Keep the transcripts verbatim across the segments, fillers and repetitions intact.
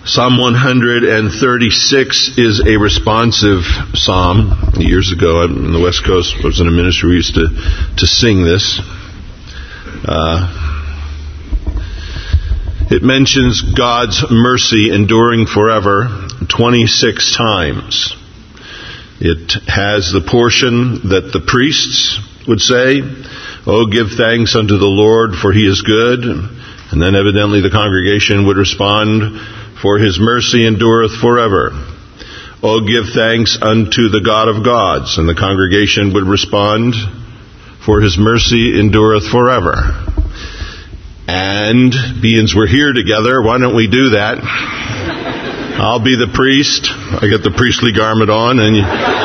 Psalm one thirty-six is a responsive psalm. Years ago, on the West Coast, I was in a ministry, we used to, to sing this. Uh, it mentions God's mercy enduring forever twenty-six times. It has the portion that the priests would say, "Oh, give thanks unto the Lord, for he is good." And then evidently the congregation would respond, "For his mercy endureth forever. Oh, give thanks unto the God of gods." And the congregation would respond, "For his mercy endureth forever." And beings we're here together, why don't we do that? I'll be the priest. I get the priestly garment on, and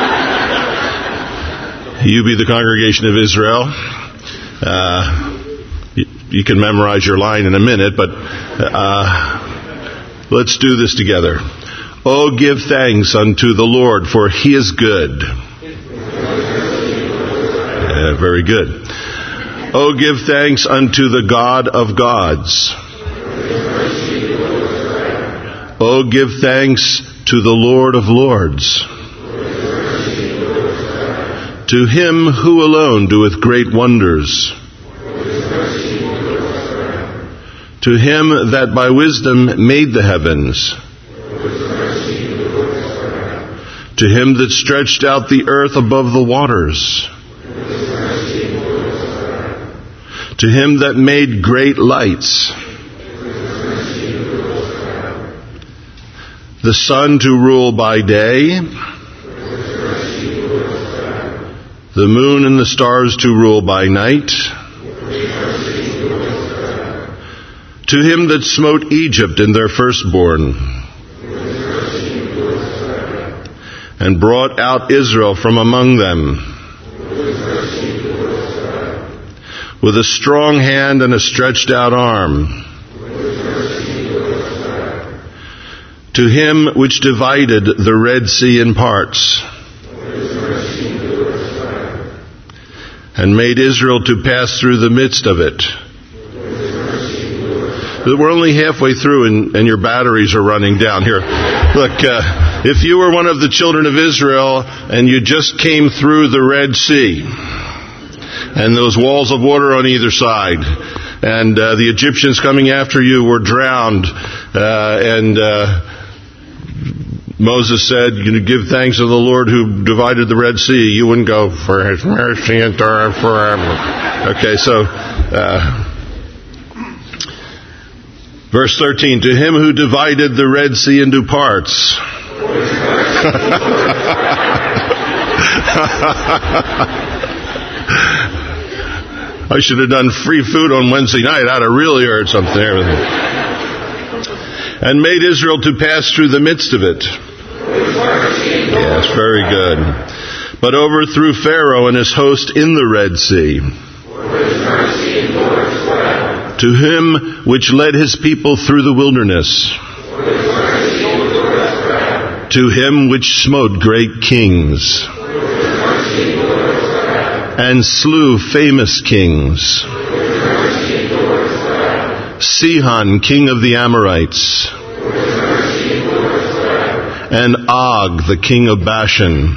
you, you be the congregation of Israel. Uh, you, you can memorize your line in a minute, but uh, let's do this together. Oh, give thanks unto the Lord, for he is good. Yeah, very good. Oh, give thanks unto the God of gods. Oh, give thanks to the Lord of lords. To him who alone doeth great wonders. To him that by wisdom made the heavens. To him that stretched out the earth above the waters. To him that made great lights. The sun to rule by day. The moon and the stars to rule by night. To him that smote Egypt in their firstborn, and brought out Israel from among them, with a strong hand and a stretched out arm. To him which divided the Red Sea in parts, and made Israel to pass through the midst of it. We're only halfway through and, and your batteries are running down. Here, look, uh, if you were one of the children of Israel and you just came through the Red Sea, and those walls of water on either side, and uh, the Egyptians coming after you were drowned, uh, and uh, Moses said, "You give thanks to the Lord who divided the Red Sea," you wouldn't go, "For his mercy endureth forever." Okay, so uh, verse thirteen, to him who divided the Red Sea into parts. I should have done free food on Wednesday night. I'd have really heard something there. And made Israel to pass through the midst of it. Yes, very good. But overthrew Pharaoh and his host in the Red Sea. To him which led his people through the wilderness. To him which smote great kings. And slew famous kings. Sihon, king of the Amorites. And Og, the king of Bashan.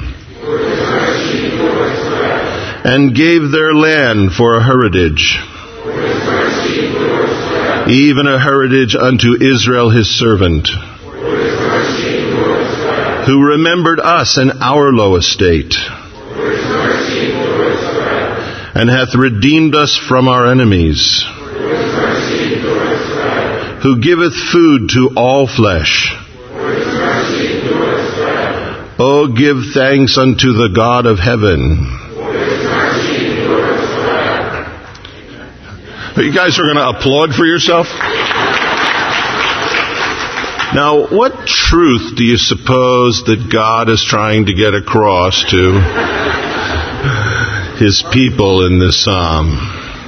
And gave their land for a heritage. Even a heritage unto Israel his servant. Who remembered us in our low estate. And hath redeemed us from our enemies. Who giveth food to all flesh. Oh, give thanks unto the God of heaven. You guys are going to applaud for yourself? Now, what truth do you suppose that God is trying to get across to his people in this psalm?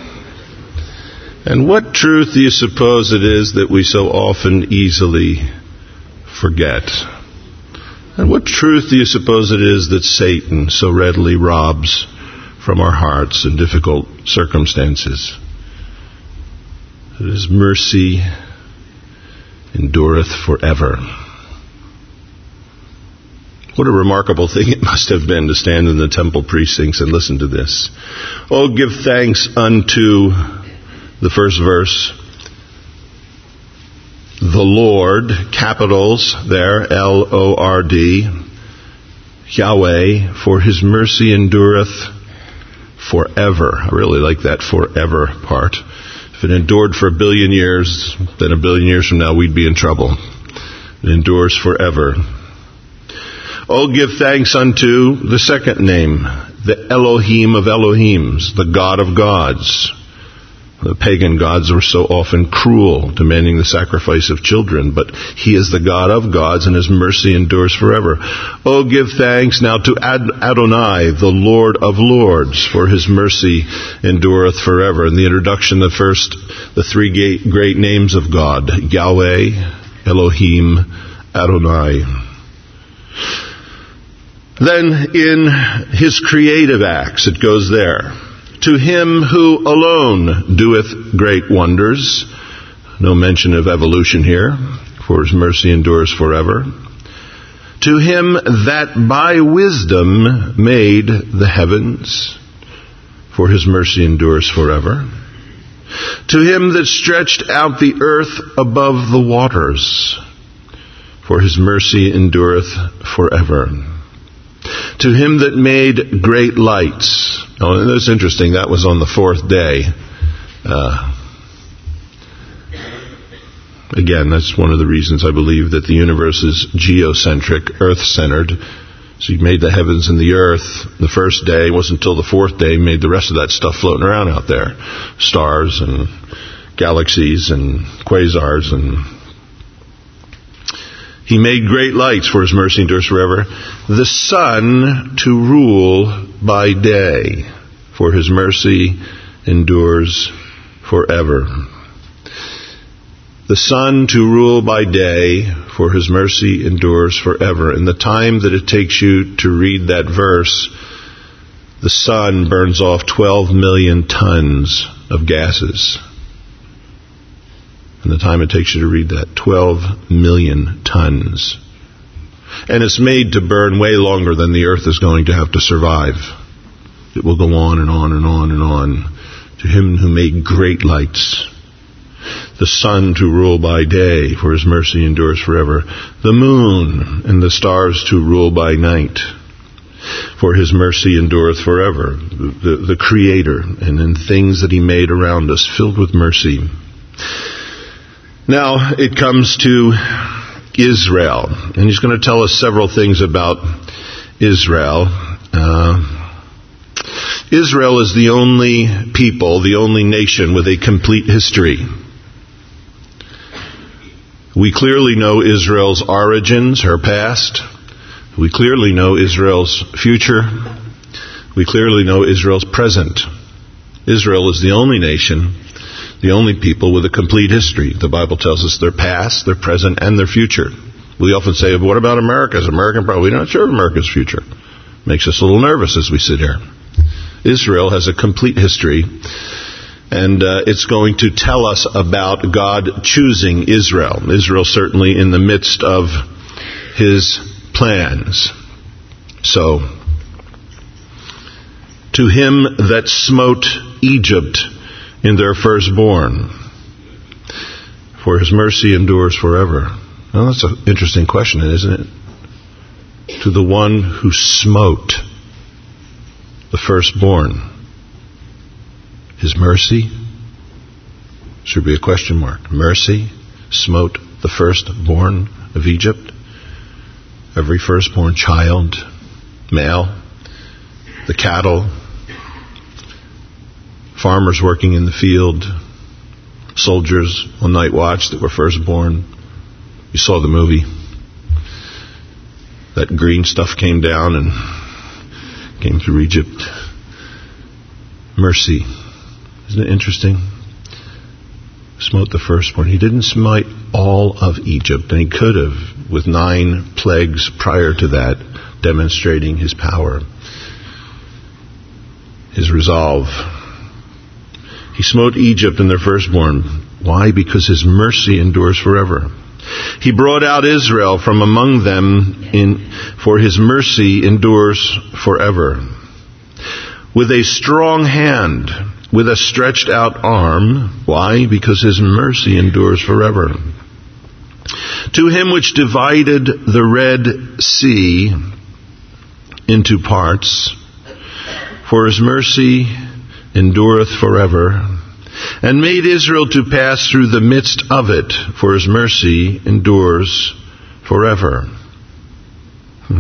And what truth do you suppose it is that we so often easily forget? And what truth do you suppose it is that Satan so readily robs from our hearts in difficult circumstances? That his mercy endureth forever. What a remarkable thing it must have been to stand in the temple precincts and listen to this. Oh, give thanks unto, the first verse, the Lord, capitals there, L O R D, Yahweh, for his mercy endureth forever. I really like that forever part. If it endured for a billion years, then a billion years from now we'd be in trouble. It endures forever. Oh, give thanks unto the second name, the Elohim of Elohims, the God of gods. The pagan gods were so often cruel, demanding the sacrifice of children, but he is the God of gods, and his mercy endures forever. Oh, give thanks now to Ad- Adonai, the Lord of lords, for his mercy endureth forever. In the introduction, the first, the three great names of God, Yahweh, Elohim, Adonai. Then in his creative acts, it goes there. To him who alone doeth great wonders. No mention of evolution here, for his mercy endures forever. To him that by wisdom made the heavens, for his mercy endures forever. To him that stretched out the earth above the waters, for his mercy endureth forever. To him that made great lights. Oh, that's interesting. That was on the fourth day. Uh, again, that's one of the reasons I believe that the universe is geocentric, earth-centered. So he made the heavens and the earth the first day. It wasn't until the fourth day he made the rest of that stuff floating around out there. Stars and galaxies and quasars and... He made great lights, for his mercy endures forever. The sun to rule by day, for his mercy endures forever. The sun to rule by day, for his mercy endures forever. In the time that it takes you to read that verse, the sun burns off twelve million tons of gases. And the time it takes you to read that, twelve million tons. And it's made to burn way longer than the earth is going to have to survive. It will go on and on and on and on. To him who made great lights. The sun to rule by day, for his mercy endures forever. The moon and the stars to rule by night, for his mercy endureth forever. The, the, the Creator, and in things that he made around us, filled with mercy. Now it comes to Israel, and he's going to tell us several things about Israel. Uh, Israel is the only people, the only nation with a complete history. We clearly know Israel's origins, her past. We clearly know Israel's future. We clearly know Israel's present. Israel is the only nation, the only people with a complete history. The Bible tells us their past, their present, and their future. We often say, what about America? Is American probably not sure of America's future? Makes us a little nervous as we sit here. Israel has a complete history, and uh, it's going to tell us about God choosing Israel. Israel certainly in the midst of his plans. So, to him that smote Egypt in their firstborn, for his mercy endures forever. Well, that's an interesting question, isn't it? To the one who smote the firstborn, his mercy? Should be a question mark. Mercy smote the firstborn of Egypt. Every firstborn child, male, the cattle, farmers working in the field, soldiers on night watch that were firstborn. You saw the movie. That green stuff came down and came through Egypt. Mercy. Isn't it interesting? Smote the firstborn. He didn't smite all of Egypt, and he could have, with nine plagues prior to that, demonstrating his power, his resolve. He smote Egypt and their firstborn. Why? Because his mercy endures forever. He brought out Israel from among them, in, for his mercy endures forever. With a strong hand, with a stretched out arm. Why? Because his mercy endures forever. To him which divided the Red Sea into parts, for his mercy endureth forever, and made Israel to pass through the midst of it, for his mercy endures forever. Hmm.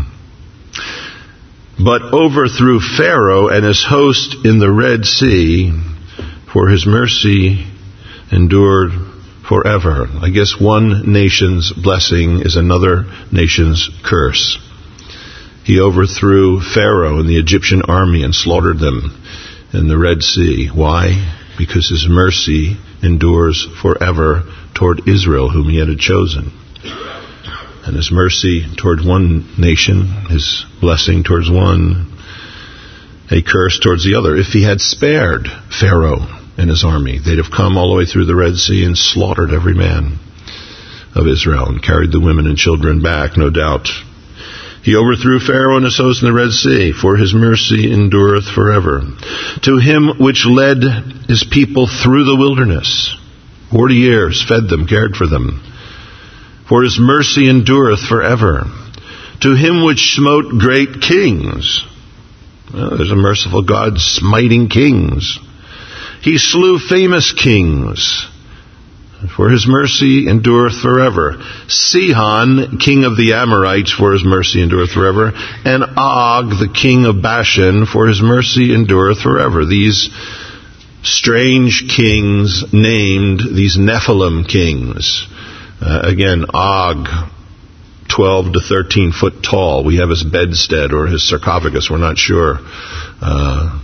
But overthrew Pharaoh and his host in the Red Sea, for his mercy endured forever. I guess one nation's blessing is another nation's curse. He overthrew Pharaoh and the Egyptian army and slaughtered them in the Red Sea. Why? Because his mercy endures forever toward Israel, whom he had chosen. And his mercy toward one nation, his blessing towards one, a curse towards the other. If he had spared Pharaoh and his army, they'd have come all the way through the Red Sea and slaughtered every man of Israel and carried the women and children back, no doubt. He overthrew Pharaoh and his host in the Red Sea, for his mercy endureth forever. To him which led his people through the wilderness, forty years, fed them, cared for them, for his mercy endureth forever. To him which smote great kings, well, there's a merciful God smiting kings. He slew famous kings, for his mercy endureth forever. Sihon, king of the Amorites, for his mercy endureth forever. And Og, the king of Bashan, for his mercy endureth forever. These strange kings named, these Nephilim kings. Uh, again, Og, twelve to thirteen foot tall. We have his bedstead or his sarcophagus, we're not sure. Uh,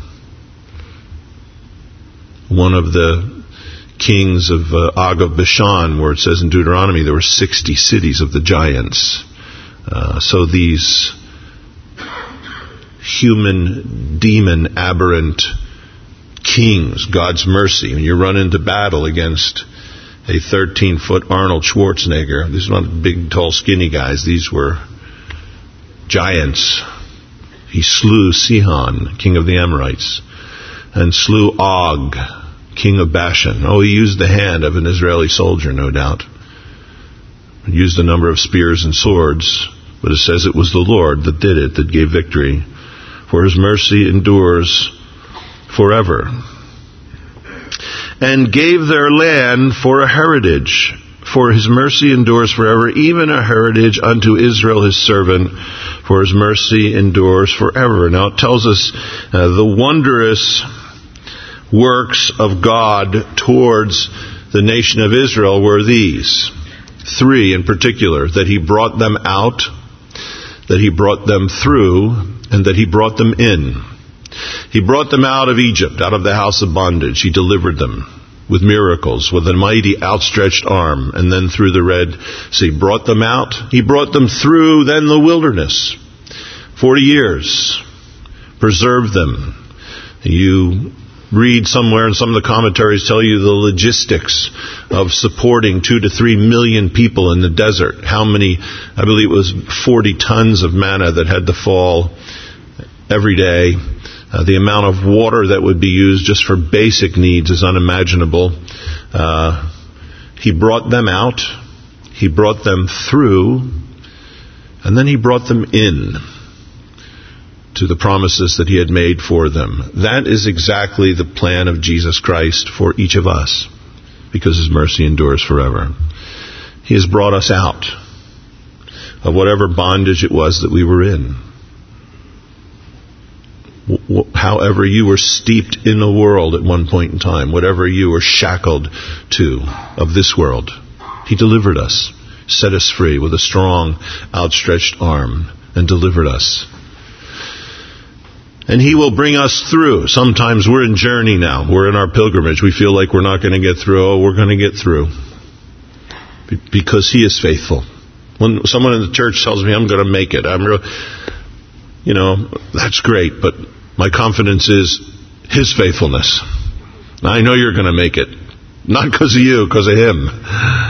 one of the kings of uh, Og of Bashan, where it says in Deuteronomy there were sixty cities of the giants. Uh, so these human, demon, aberrant kings, God's mercy. When you run into battle against a thirteen-foot Arnold Schwarzenegger, these are not big, tall, skinny guys. These were giants. He slew Sihon, king of the Amorites, and slew Og, king of Bashan. Oh, he used the hand of an Israeli soldier, no doubt. He used a number of spears and swords, but it says it was the Lord that did it, that gave victory. For his mercy endures forever. And gave their land for a heritage. For his mercy endures forever, even a heritage unto Israel his servant. For his mercy endures forever. Now it tells us uh, the wondrous works of God towards the nation of Israel were these. Three in particular. That he brought them out, that he brought them through, and that he brought them in. He brought them out of Egypt, out of the house of bondage. He delivered them with miracles, with a mighty outstretched arm, and then through the Red Sea. He brought them out. He brought them through then the wilderness. Forty years. Preserved them. You read somewhere, and some of the commentaries tell you the logistics of supporting two to three million people in the desert. How many, I believe it was forty tons of manna that had to fall every day. Uh, the amount of water that would be used just for basic needs is unimaginable. Uh, he brought them out. He brought them through. And then he brought them in to the promises that he had made for them. That is exactly the plan of Jesus Christ for each of us, because his mercy endures forever. He has brought us out of whatever bondage it was that we were in. However you were steeped in the world at one point in time, whatever you were shackled to of this world, he delivered us, set us free with a strong outstretched arm, and delivered us. And he will bring us through. Sometimes we're in journey now. We're in our pilgrimage. We feel like we're not going to get through. Oh, we're going to get through. Because he is faithful. When someone in the church tells me I'm going to make it, I'm real, you know, that's great, but my confidence is his faithfulness. I know you're going to make it. Not because of you, because of him.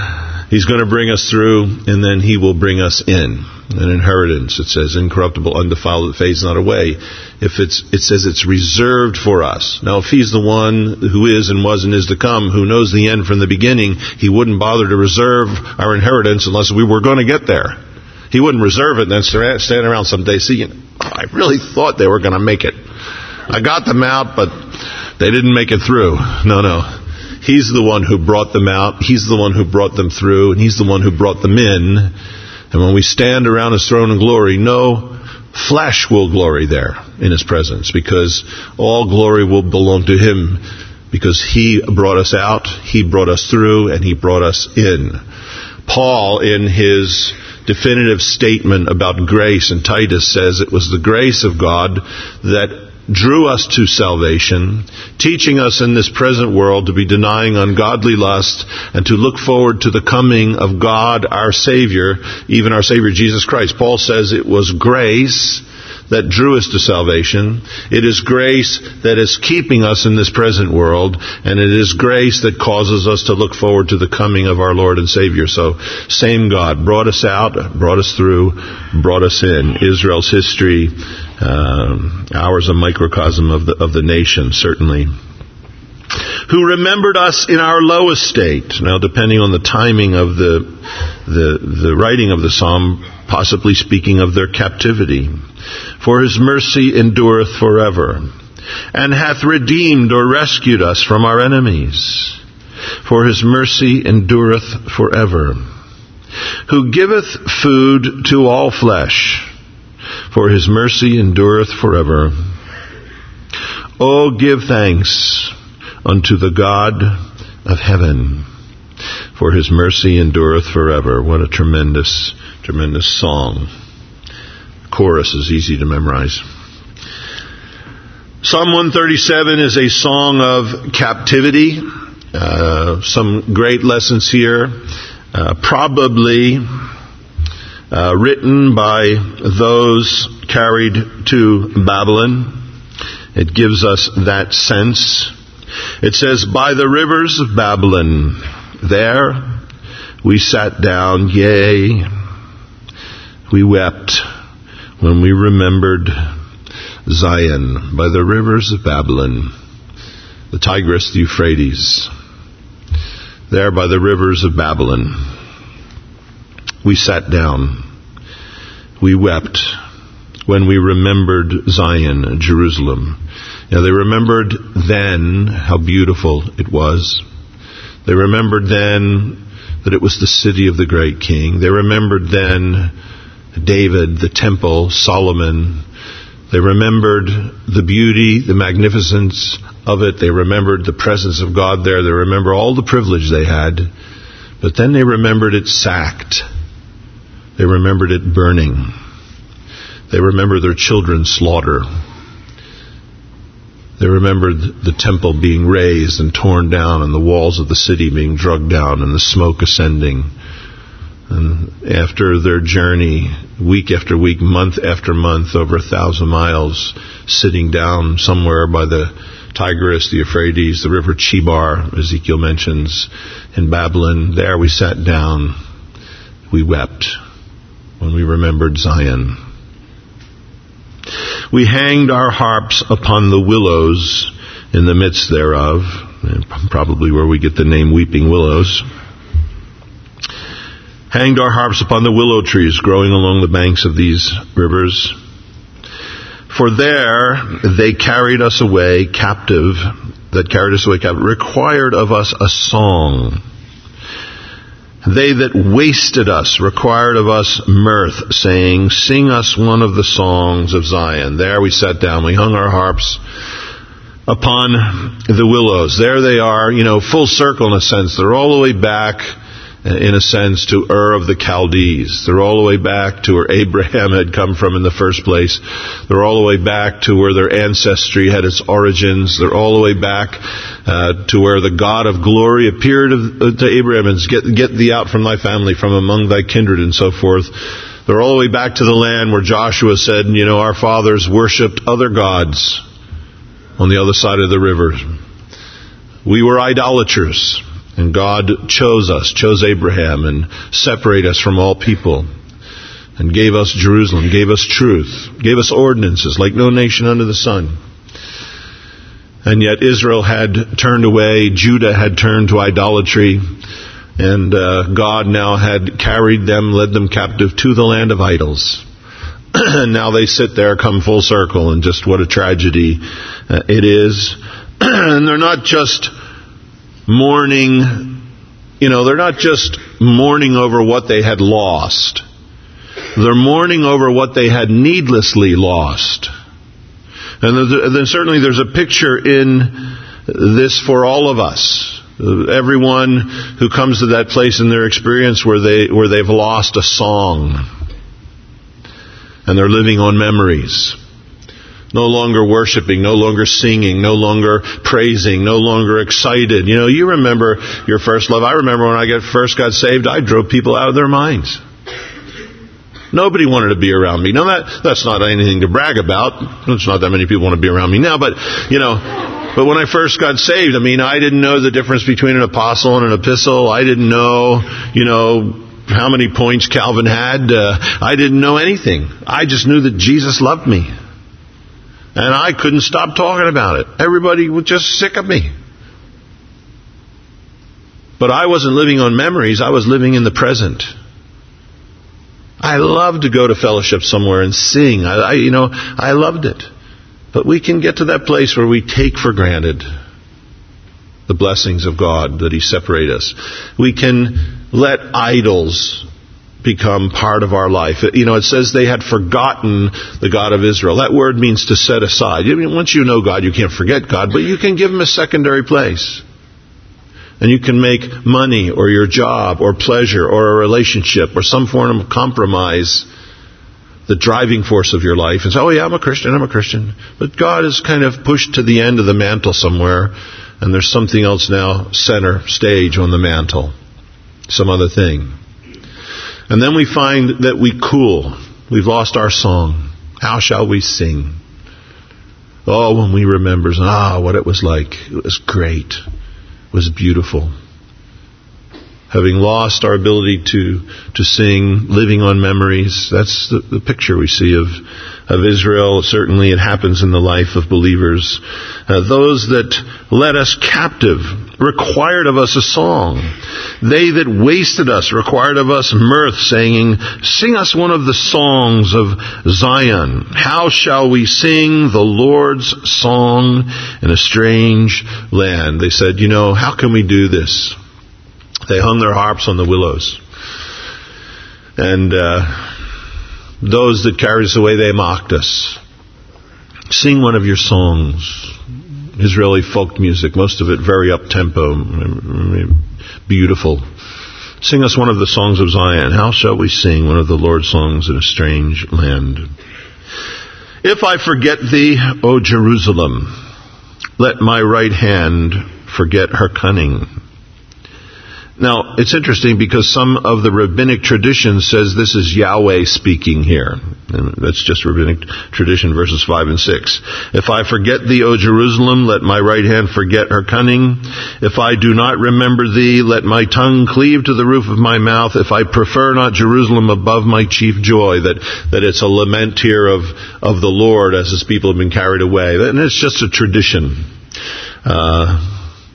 He's going to bring us through, and then He will bring us in. An inheritance, it says, incorruptible, undefiled, that fades not away. If it's, it says it's reserved for us. Now, if He's the one who is and was and is to come, who knows the end from the beginning, He wouldn't bother to reserve our inheritance unless we were going to get there. He wouldn't reserve it and then stand around someday seeing, oh, I really thought they were going to make it. I got them out, but they didn't make it through. No, no. He's the one who brought them out. He's the one who brought them through, and He's the one who brought them in. And when we stand around His throne in glory, no flesh will glory there in His presence, because all glory will belong to Him, because He brought us out, He brought us through, and He brought us in. Paul, in his definitive statement about grace in Titus, says it was the grace of God that drew us to salvation, teaching us in this present world to be denying ungodly lust and to look forward to the coming of God, our Savior, even our Savior Jesus Christ. Paul says it was grace that drew us to salvation. It is grace that is keeping us in this present world, and it is grace that causes us to look forward to the coming of our Lord and Savior. So, same God brought us out, brought us through, brought us in. Israel's history, um, ours a microcosm of the of the nation, certainly. Who remembered us in our low estate. Now, depending on the timing of the the the writing of the psalm, possibly speaking of their captivity. For His mercy endureth forever, and hath redeemed or rescued us from our enemies. For His mercy endureth forever. Who giveth food to all flesh. For His mercy endureth forever. O give thanks unto the God of heaven, for His mercy endureth forever. What a tremendous, tremendous song. Chorus is easy to memorize. Psalm one thirty-seven is a song of captivity. Uh, some great lessons here. Uh, probably uh, written by those carried to Babylon. It gives us that sense. It says, by the rivers of Babylon, there we sat down, yea, we wept when we remembered Zion. By the rivers of Babylon, the Tigris, the Euphrates, there by the rivers of Babylon, we sat down, we wept when we remembered Zion, Jerusalem. Now, they remembered then how beautiful it was. They remembered then that it was the city of the great king. They remembered then David, the temple, Solomon. They remembered the beauty, the magnificence of it. They remembered the presence of God there. They remember all the privilege they had. But then they remembered it sacked. They remembered it burning. They remembered their children slaughtered. They remembered the temple being razed and torn down, and the walls of the city being dragged down, and the smoke ascending. And after their journey, week after week, month after month, over a thousand miles, sitting down somewhere by the Tigris, the Euphrates, the river Chebar, Ezekiel mentions, in Babylon, there we sat down, we wept when we remembered Zion. We hanged our harps upon the willows in the midst thereof, probably where we get the name Weeping Willows. Hanged our harps upon the willow trees growing along the banks of these rivers. For there they carried us away captive, that carried us away captive, required of us a song. They that wasted us required of us mirth, saying, sing us one of the songs of Zion. There we sat down, we hung our harps upon the willows. There they are, you know, full circle in a sense. They're all the way back, in a sense, to Ur of the Chaldees. They're all the way back to where Abraham had come from in the first place. They're all the way back to where their ancestry had its origins. They're all the way back uh, to where the God of glory appeared to Abraham and said, get, get thee out from thy family, from among thy kindred, and so forth. They're all the way back to the land where Joshua said, you know, our fathers worshipped other gods on the other side of the river. We were idolaters. And God chose us, chose Abraham, and separated us from all people, and gave us Jerusalem, gave us truth, gave us ordinances like no nation under the sun. And yet Israel had turned away, Judah had turned to idolatry, and uh, God now had carried them, led them captive to the land of idols. And now they sit there, come full circle, and just what a tragedy uh, it is. And they're not just mourning, you know, they're not just mourning over what they had lost. They're mourning over what they had needlessly lost. And then certainly there's a picture in this for all of us. Everyone who comes to that place in their experience where they where they've lost a song. And they're living on memories. No longer worshiping, no longer singing, no longer praising, no longer excited. You know, you remember your first love. I remember when I got, first got saved, I drove people out of their minds. Nobody wanted to be around me. Now, that, that's not anything to brag about. It's not that many people want to be around me now, but, you know, but when I first got saved, I mean, I didn't know the difference between an apostle and an epistle. I didn't know, you know, how many points Calvin had. Uh, I didn't know anything. I just knew that Jesus loved me. And I couldn't stop talking about it. Everybody was just sick of me. But I wasn't living on memories. I was living in the present. I loved to go to fellowship somewhere and sing. I, I, you know, I loved it. But we can get to that place where we take for granted the blessings of God that He separated us. We can let idols become part of our life. You know, it says they had forgotten the God of Israel. That word means to set aside. I mean, once you know God, you can't forget God, but you can give Him a secondary place. And you can make money or your job or pleasure or a relationship or some form of compromise the driving force of your life and say, oh yeah, I'm a Christian, I'm a Christian. But God is kind of pushed to the end of the mantle somewhere, and there's something else now center stage on the mantle. Some other thing. And then we find that we cool. We've lost our song. How shall we sing? Oh, when we remember, ah, what it was like. It was great. It was beautiful. Having lost our ability to to sing, living on memories, that's the, the picture we see of, of Israel. Certainly it happens in the life of believers. Uh, those that led us captive required of us a song. They that wasted us required of us mirth, saying, sing us one of the songs of Zion. How shall we sing the Lord's song in a strange land? They said, you know, how can we do this? They hung their harps on the willows. And uh, those that carried us away, they mocked us. Sing one of your songs. Israeli folk music, most of it very up-tempo, beautiful. Sing us one of the songs of Zion. How shall we sing one of the Lord's songs in a strange land? If I forget thee, O Jerusalem, let my right hand forget her cunning. Now, it's interesting because some of the rabbinic tradition says this is Yahweh speaking here. And that's just rabbinic tradition, verses five and six. If I forget thee, O Jerusalem, let my right hand forget her cunning. If I do not remember thee, let my tongue cleave to the roof of my mouth. If I prefer not Jerusalem above my chief joy, that, that it's a lament here of, of the Lord as His people have been carried away. And it's just a tradition. Uh,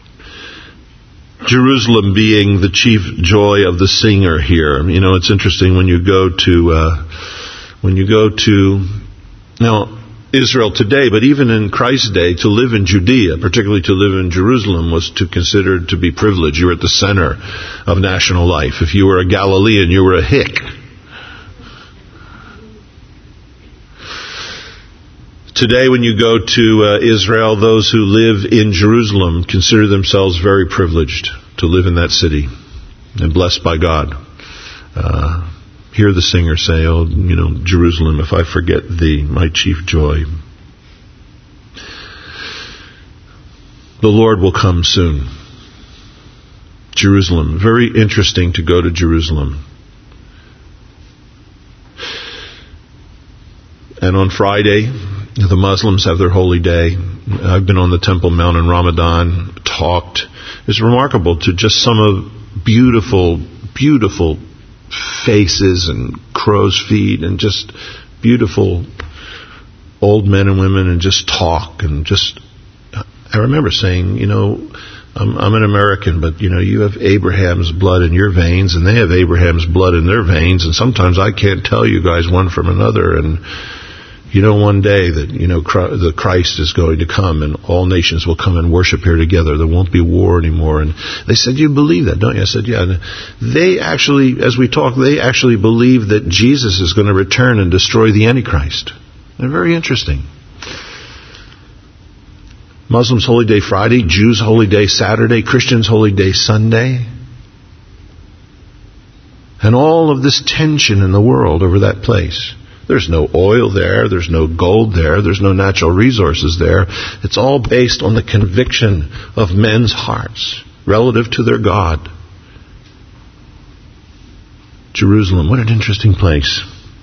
Jerusalem being the chief joy of the singer here. You know, it's interesting when you go to, uh, when you go to, now, Israel today, but even in Christ's day, to live in Judea, particularly to live in Jerusalem, was to consider to be privileged. You were at the center of national life. If you were a Galilean, you were a hick. Today, when you go to uh, Israel, those who live in Jerusalem consider themselves very privileged to live in that city and blessed by God. Uh, hear the singer say, oh, you know, Jerusalem, if I forget thee, my chief joy. The Lord will come soon. Jerusalem. Very interesting to go to Jerusalem. And on Friday, the Muslims have their holy day. I've been on the Temple Mount in Ramadan, talked. It's remarkable to just some of beautiful, beautiful faces and crow's feet and just beautiful old men and women and just talk and just, I remember saying, you know, I'm, I'm an American, but you know, you have Abraham's blood in your veins and they have Abraham's blood in their veins, and sometimes I can't tell you guys one from another. And you know, one day that, you know, the Christ is going to come and all nations will come and worship here together. There won't be war anymore. And they said, you believe that, don't you? I said, yeah. And they actually, as we talk, they actually believe that Jesus is going to return and destroy the Antichrist. They're very interesting. Muslims Holy Day Friday, Jews Holy Day Saturday, Christians Holy Day Sunday. And all of this tension in the world over that place. There's no oil there. There's no gold there. There's no natural resources there. It's all based on the conviction of men's hearts relative to their God. Jerusalem, what an interesting place.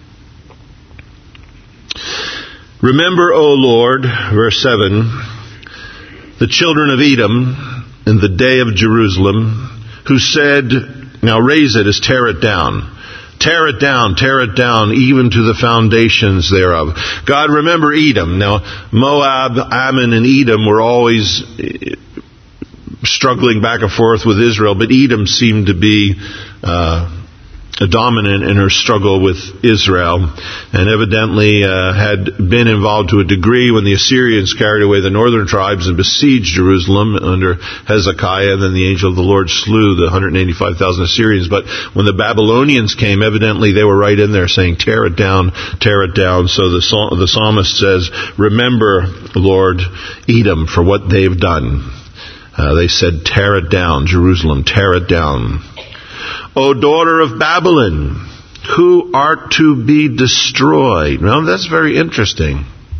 Remember, O Lord, verse seven, the children of Edom in the day of Jerusalem, who said, now raise it as tear it down. Tear it down, tear it down, even to the foundations thereof. God, remember Edom. Now, Moab, Ammon, and Edom were always struggling back and forth with Israel, but Edom seemed to be uh, dominant in her struggle with Israel, and evidently uh, had been involved to a degree when the Assyrians carried away the northern tribes and besieged Jerusalem under Hezekiah. And then the angel of the Lord slew the one hundred eighty-five thousand Assyrians. But when the Babylonians came, evidently they were right in there saying, tear it down, tear it down. So the, the psalmist says, remember, Lord, Edom for what they've done. Uh, they said, tear it down, Jerusalem, tear it down. O daughter of Babylon, who art to be destroyed. Well, that's very interesting.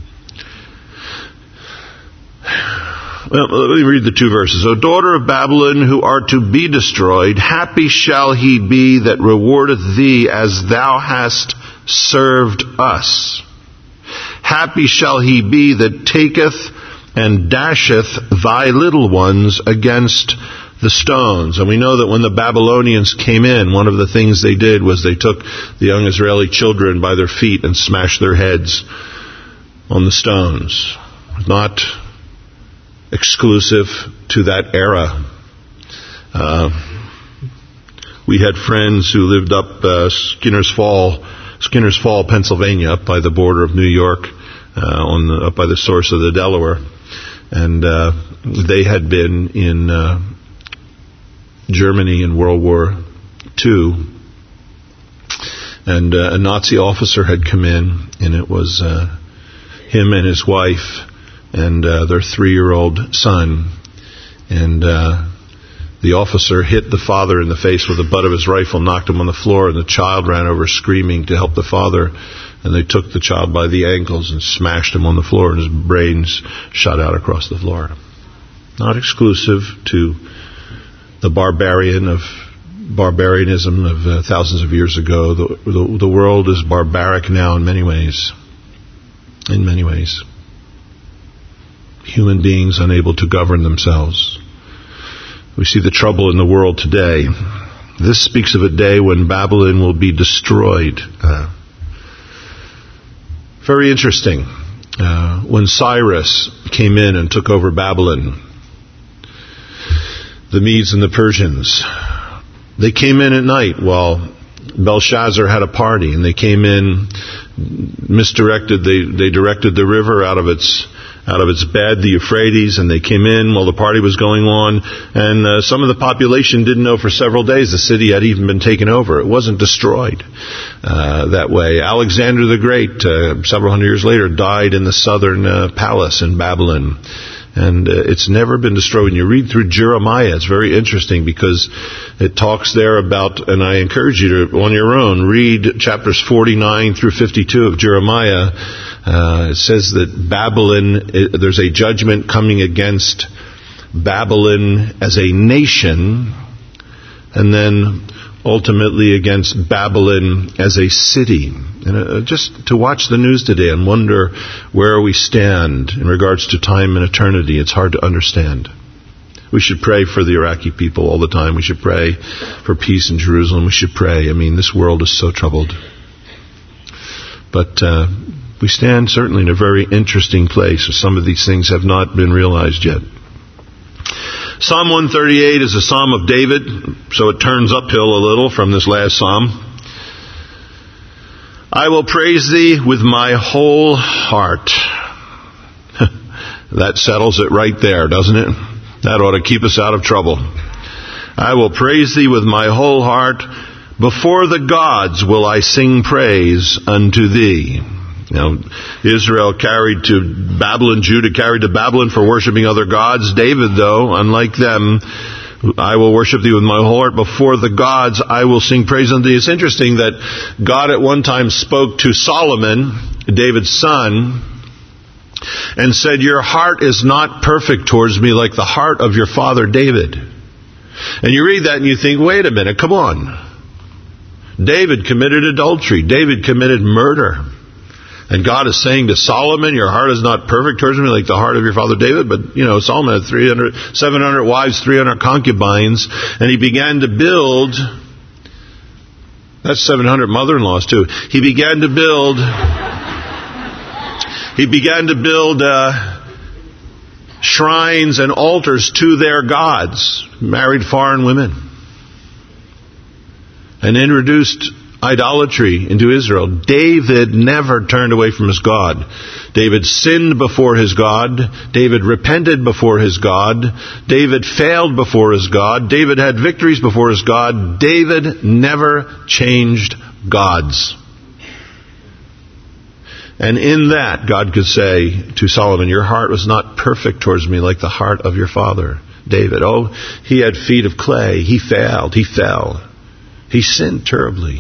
Well, let me read the two verses. O daughter of Babylon, who art to be destroyed, happy shall he be that rewardeth thee as thou hast served us. Happy shall he be that taketh and dasheth thy little ones against the stones. And we know that when the Babylonians came in, one of the things they did was they took the young Israeli children by their feet and smashed their heads on the stones. Not exclusive to that era. Uh, we had friends who lived up uh, Skinner's Fall, Skinner's Fall, Pennsylvania, up by the border of New York, uh, on the, up by the source of the Delaware. And uh, they had been in uh, Germany in World War Two, and uh, a Nazi officer had come in, and it was uh, him and his wife and uh, their three-year-old son, and uh, the officer hit the father in the face with the butt of his rifle, knocked him on the floor, and the child ran over screaming to help the father, and they took the child by the ankles and smashed him on the floor, and his brains shot out across the floor. Not exclusive to the barbarian of barbarianism of uh, thousands of years ago. The, the, the world is barbaric now in many ways. In many ways. Human beings unable to govern themselves. We see the trouble in the world today. This speaks of a day when Babylon will be destroyed. Uh, very interesting. Uh, when Cyrus came in and took over Babylon, the Medes and the Persians, they came in at night while Belshazzar had a party, and they came in, misdirected, they, they directed the river out of its out of its bed, the Euphrates, and they came in while the party was going on, and uh, some of the population didn't know for several days the city had even been taken over. It wasn't destroyed uh, that way. Alexander the Great, uh, several hundred years later, died in the southern uh, palace in Babylon. And uh, it's never been destroyed. When you read through Jeremiah, it's very interesting because it talks there about, and I encourage you to, on your own, read chapters forty-nine through fifty-two of Jeremiah. Uh, it says that Babylon, it, there's a judgment coming against Babylon as a nation, and then ultimately against Babylon as a city. And uh, just to watch the news today and wonder where we stand in regards to time and eternity, it's hard to understand. We should pray for the Iraqi people all the time. We should pray for peace in Jerusalem. We should pray. I mean, this world is so troubled. But uh, we stand certainly in a very interesting place. Some of these things have not been realized yet. Psalm one thirty-eight is a psalm of David, so it turns uphill a little from this last psalm. I will praise thee with my whole heart. That settles it right there, doesn't it? That ought to keep us out of trouble. I will praise thee with my whole heart. Before the gods will I sing praise unto thee. Now, Israel carried to Babylon, Judah carried to Babylon for worshiping other gods. David, though, unlike them, I will worship thee with my whole heart. Before the gods I will sing praise unto thee. It's interesting that God at one time spoke to Solomon, David's son, and said, your heart is not perfect towards me like the heart of your father David. And you read that and you think, wait a minute, come on. David committed adultery. David committed murder. And God is saying to Solomon, your heart is not perfect towards me like the heart of your father David. But, you know, Solomon had three hundred, seven hundred wives, three hundred concubines. And he began to build, that's seven hundred mother-in-laws too. He began to build, he began to build uh, shrines and altars to their gods. Married foreign women. And introduced idolatry into Israel. David never turned away from his God. David sinned before his God. David repented before his God. David failed before his God. David had victories before his God. David never changed gods. And in that, God could say to Solomon, your heart was not perfect towards me like the heart of your father David. Oh, he had feet of clay. He failed. He fell. He sinned terribly.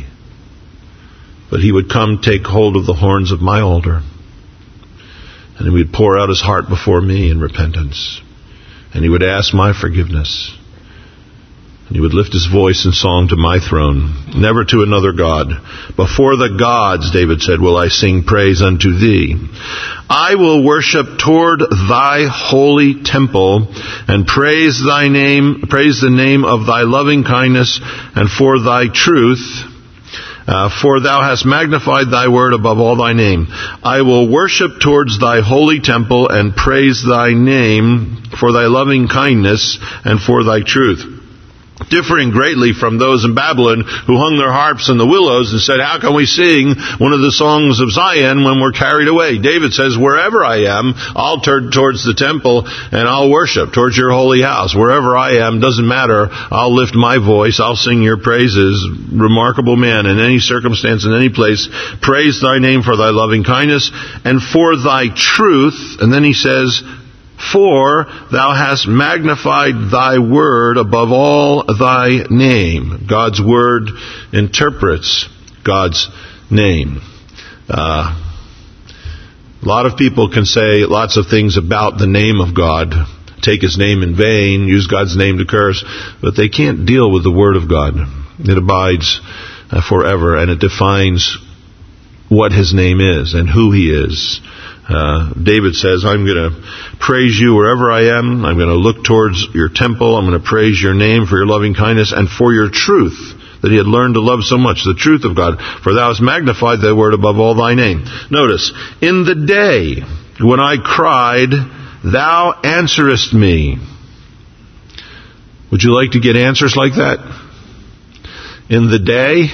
But he would come take hold of the horns of my altar. And he would pour out his heart before me in repentance. And he would ask my forgiveness. And he would lift his voice in song to my throne, never to another God. Before the gods, David said, will I sing praise unto thee. I will worship toward thy holy temple and praise thy name, praise the name of thy loving kindness and for thy truth. Uh, for thou hast magnified thy word above all thy name. I will worship towards thy holy temple and praise thy name for thy loving kindness and for thy truth. Differing greatly from those in Babylon who hung their harps in the willows and said, how can we sing one of the songs of Zion when we're carried away? David says, wherever I am, I'll turn towards the temple and I'll worship towards your holy house. Wherever I am, doesn't matter. I'll lift my voice. I'll sing your praises. Remarkable man, in any circumstance, in any place, praise thy name for thy loving kindness and for thy truth. And then he says, for thou hast magnified thy word above all thy name. God's word interprets God's name. Uh, a lot of people can say lots of things about the name of God, take his name in vain, use God's name to curse, but they can't deal with the word of God. It abides uh, forever, and it defines what his name is and who he is. Uh, David says, I'm going to praise you wherever I am. I'm going to look towards your temple. I'm going to praise your name for your loving kindness and for your truth that he had learned to love so much, the truth of God. For thou hast magnified thy word above all thy name. Notice, in the day when I cried, thou answerest me. Would you like to get answers like that? In the day,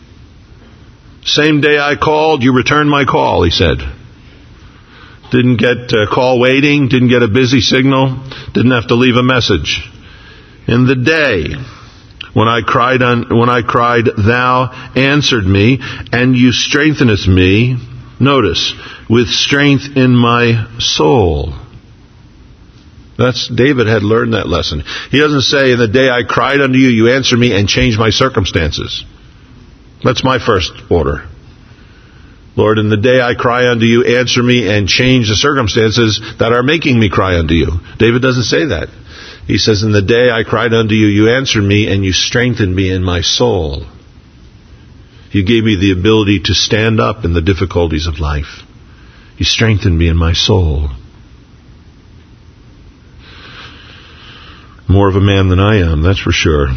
same day I called, you returned my call, he said. Didn't get a call waiting, didn't get a busy signal, didn't have to leave a message. In the day when I cried, on, when I cried, thou answered me, and you strengthenest me, notice, with strength in my soul. That's, David had learned that lesson. He doesn't say, in the day I cried unto you, you answered me and changed my circumstances. That's my first order. Lord, in the day I cry unto you, answer me and change the circumstances that are making me cry unto you. David doesn't say that. He says, in the day I cried unto you, you answered me and you strengthened me in my soul. You gave me the ability to stand up in the difficulties of life. You strengthened me in my soul. More of a man than I am, that's for sure.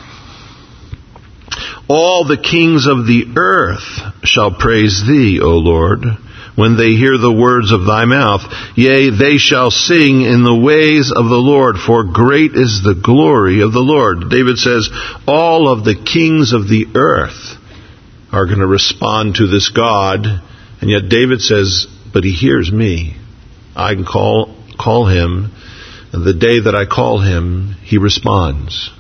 All the kings of the earth shall praise thee, O Lord, when they hear the words of thy mouth. Yea, they shall sing in the ways of the Lord, for great is the glory of the Lord. David says, all of the kings of the earth are going to respond to this God. And yet David says, but he hears me. I can call, call him. And the day that I call him, he responds.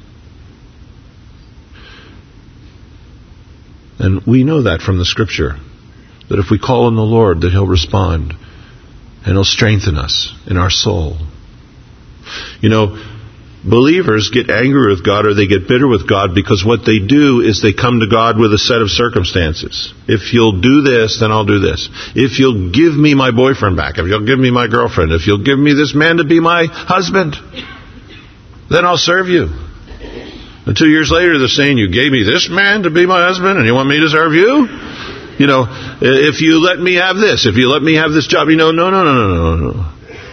And we know that from the Scripture, that if we call on the Lord, that he'll respond and he'll strengthen us in our soul. You know, believers get angry with God or they get bitter with God because what they do is they come to God with a set of circumstances. If you'll do this, then I'll do this. If you'll give me my boyfriend back, if you'll give me my girlfriend, if you'll give me this man to be my husband, then I'll serve you. And two years later, they're saying, you gave me this man to be my husband and you want me to serve you? You know, if you let me have this, if you let me have this job, you know, no, no, no, no, no, no.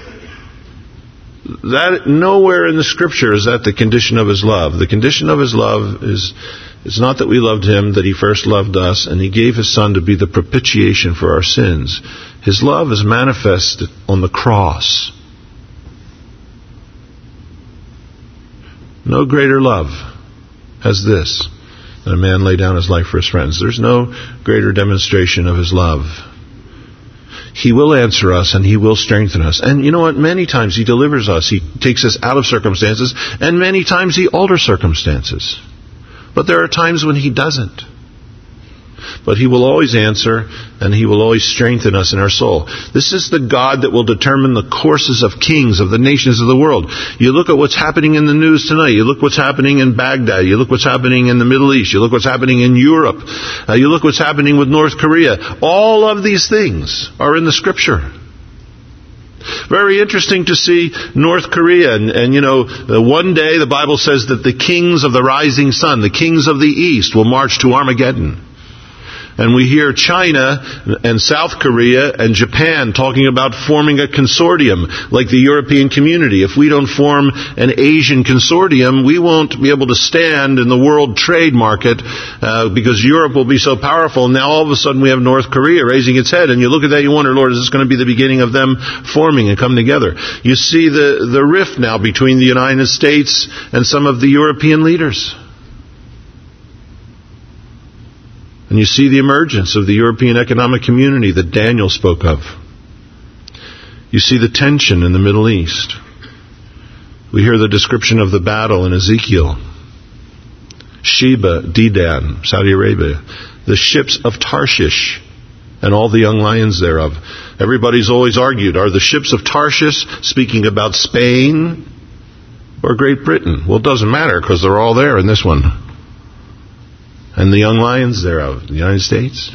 That, nowhere in the Scripture is that the condition of his love. The condition of his love is, it's not that we loved him, that he first loved us, and he gave his Son to be the propitiation for our sins. His love is manifested on the cross. No greater love has this, that a man lay down his life for his friends. There's no greater demonstration of his love. He will answer us and he will strengthen us. And you know what? Many times he delivers us. He takes us out of circumstances, and many times he alters circumstances. But there are times when he doesn't. But he will always answer, and he will always strengthen us in our soul. This is the God that will determine the courses of kings of the nations of the world. You look at what's happening in the news tonight. You look what's happening in Baghdad. You look what's happening in the Middle East. You look what's happening in Europe. Uh, you look what's happening with North Korea. All of these things are in the Scripture. Very interesting to see North Korea. And, and you know, one day the Bible says that the kings of the rising sun, the kings of the east, will march to Armageddon. And we hear China and South Korea and Japan talking about forming a consortium like the European community. If we don't form an Asian consortium, we won't be able to stand in the world trade market uh, because Europe will be so powerful. And now all of a sudden we have North Korea raising its head. And you look at that, you wonder, Lord, is this going to be the beginning of them forming and coming together? You see the, the rift now between the United States and some of the European leaders. And you see the emergence of the European Economic Community that Daniel spoke of. You see the tension in the Middle East. We hear the description of the battle in Ezekiel. Sheba, Dedan, Saudi Arabia. The ships of Tarshish and all the young lions thereof. Everybody's always argued, are the ships of Tarshish speaking about Spain or Great Britain? Well, it doesn't matter because they're all there in this one. And the young lions thereof, the United States.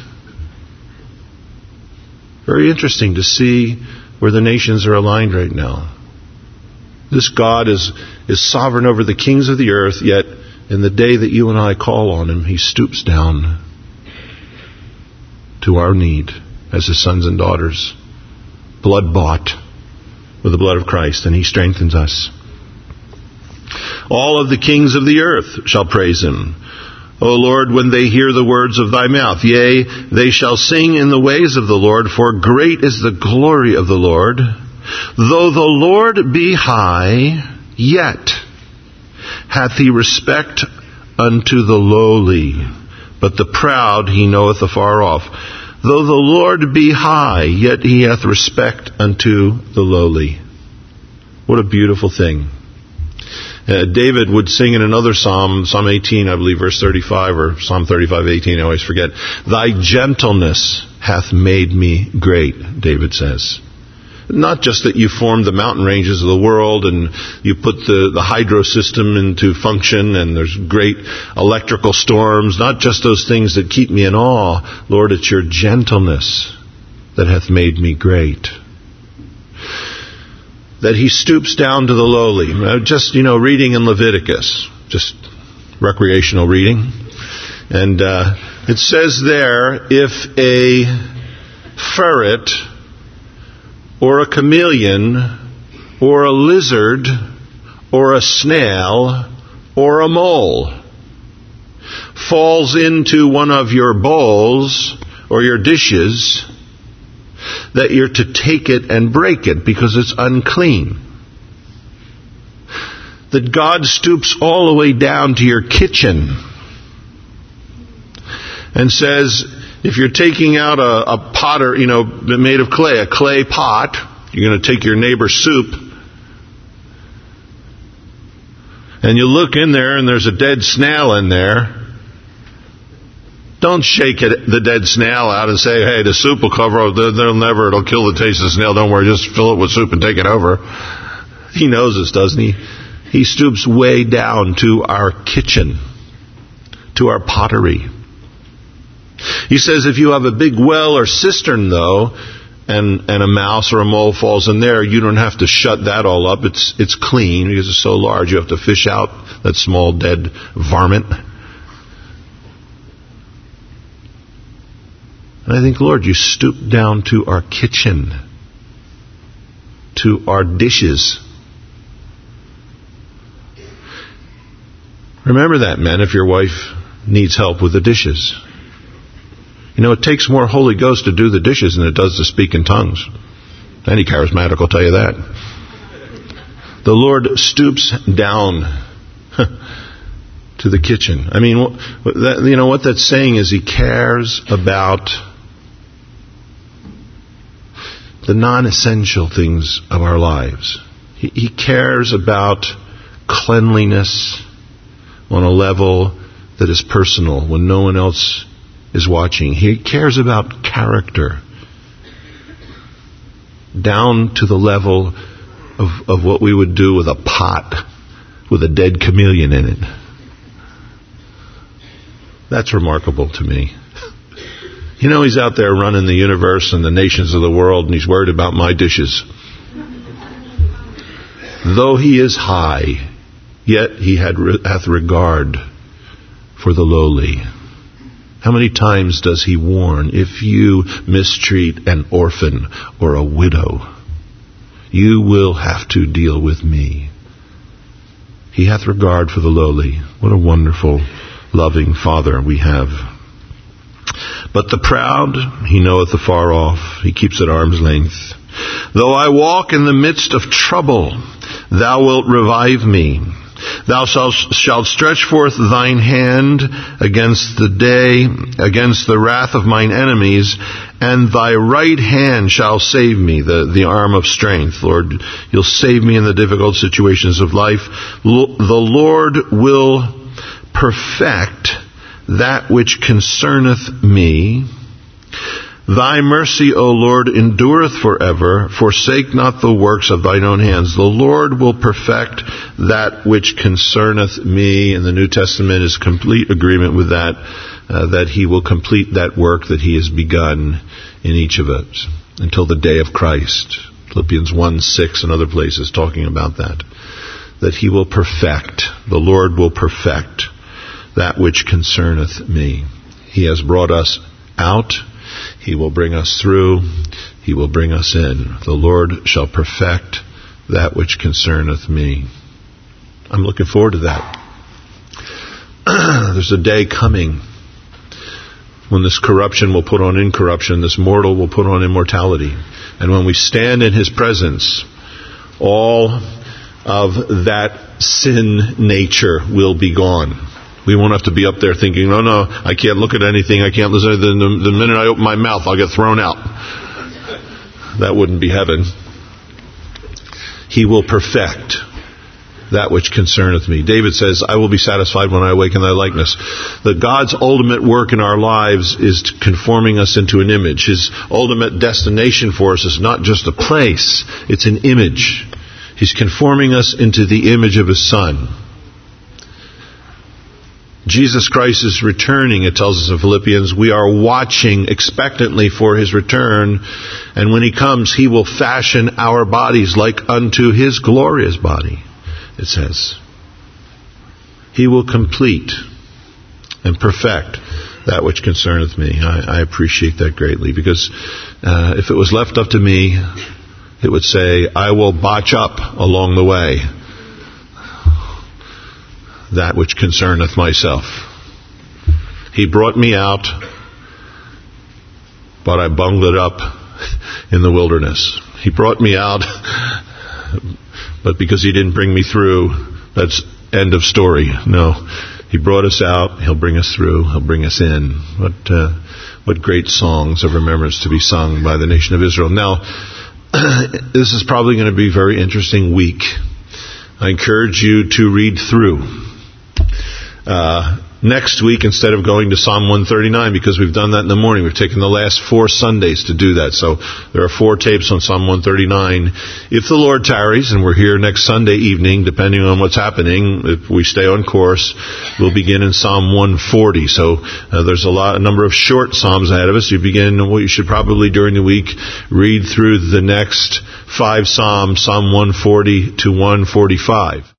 Very interesting to see where the nations are aligned right now. This God is, is sovereign over the kings of the earth, yet in the day that you and I call on him, he stoops down to our need as his sons and daughters, blood bought with the blood of Christ, and he strengthens us. All of the kings of the earth shall praise him. O Lord, when they hear the words of thy mouth, yea, they shall sing in the ways of the Lord, for great is the glory of the Lord. Though the Lord be high, yet hath he respect unto the lowly, but the proud he knoweth afar off. Though the Lord be high, yet he hath respect unto the lowly. What a beautiful thing. Uh, David would sing in another psalm, Psalm eighteen, I believe, verse thirty-five, or Psalm thirty-five, eighteen, I always forget. Thy gentleness hath made me great, David says. Not just that you formed the mountain ranges of the world and you put the, the hydro system into function and there's great electrical storms. Not just those things that keep me in awe. Lord, it's your gentleness that hath made me great. That he stoops down to the lowly. Just, you know, reading in Leviticus. Just recreational reading. And uh, it says there, if a ferret or a chameleon or a lizard or a snail or a mole falls into one of your bowls or your dishes, that you're to take it and break it because it's unclean. That God stoops all the way down to your kitchen and says, if you're taking out a, a pot, or, you know, made of clay, a clay pot, you're going to take your neighbor's soup, and you look in there and there's a dead snail in there, don't shake it, the dead snail out and say, hey, the soup will cover it. They'll never, it'll kill the taste of the snail. Don't worry, just fill it with soup and take it over. He knows this, doesn't he? He stoops way down to our kitchen, to our pottery. He says if you have a big well or cistern, though, and, and a mouse or a mole falls in there, you don't have to shut that all up. It's, it's clean because it's so large. You have to fish out that small dead varmint. And I think, Lord, you stoop down to our kitchen, to our dishes. Remember that, men, if your wife needs help with the dishes. You know, it takes more Holy Ghost to do the dishes than it does to speak in tongues. Any charismatic will tell you that. The Lord stoops down to the kitchen. I mean, that, you know, what that's saying is He cares about the non-essential things of our lives. He, he cares about cleanliness on a level that is personal when no one else is watching. He cares about character down to the level of, of what we would do with a pot with a dead chameleon in it. That's remarkable to me. You know, He's out there running the universe and the nations of the world, and He's worried about my dishes. Though He is high, yet He had, hath regard for the lowly. How many times does He warn, if you mistreat an orphan or a widow, you will have to deal with me. He hath regard for the lowly. What a wonderful, loving Father we have. But the proud, He knoweth afar off. He keeps at arm's length. Though I walk in the midst of trouble, Thou wilt revive me. Thou shalt stretch forth thine hand against the day, against the wrath of mine enemies, and thy right hand shall save me, the, the arm of strength. Lord, you'll save me in the difficult situations of life. The Lord will perfect that which concerneth me. Thy mercy, O Lord, endureth forever. Forsake not the works of thine own hands. The Lord will perfect that which concerneth me. And the New Testament is complete agreement with that, uh, that He will complete that work that He has begun in each of us until the day of Christ. Philippians one six and other places talking about that. That He will perfect, the Lord will perfect that which concerneth me. He has brought us out. He will bring us through. He will bring us in. The Lord shall perfect that which concerneth me. I'm looking forward to that. There's a day coming when this corruption will put on incorruption, this mortal will put on immortality. And when we stand in His presence, all of that sin nature will be gone. We won't have to be up there thinking, oh no, I can't look at anything, I can't listen. The, the, the minute I open my mouth, I'll get thrown out. That wouldn't be heaven. He will perfect that which concerneth me. David says, I will be satisfied when I awake in thy likeness. That God's ultimate work in our lives is conforming us into an image. His ultimate destination for us is not just a place, it's an image. He's conforming us into the image of His Son. Jesus Christ is returning, it tells us in Philippians. We are watching expectantly for His return. And when He comes, He will fashion our bodies like unto His glorious body, it says. He will complete and perfect that which concerneth me. I, I appreciate that greatly, because uh, if it was left up to me, it would say, I will botch up along the way. that which concerneth myself. He brought me out, but I bungled it up in the wilderness. He brought me out, but because he didn't bring me through, that's end of story. No, he brought us out. He'll bring us through. He'll bring us in. What uh, what great songs of remembrance to be sung by the nation of Israel. Now, this is probably going to be a very interesting week. I encourage you to read through. Uh, next week, instead of going to Psalm one thirty-nine, because we've done that in the morning, we've taken the last four Sundays to do that. So there are four tapes on Psalm one thirty-nine. If the Lord tarries, and we're here next Sunday evening, depending on what's happening, if we stay on course, we'll begin in Psalm one forty. So uh, there's a lot, a number of short Psalms ahead of us. You begin, well, you should probably during the week read through the next five Psalms, Psalm one forty to one forty-five.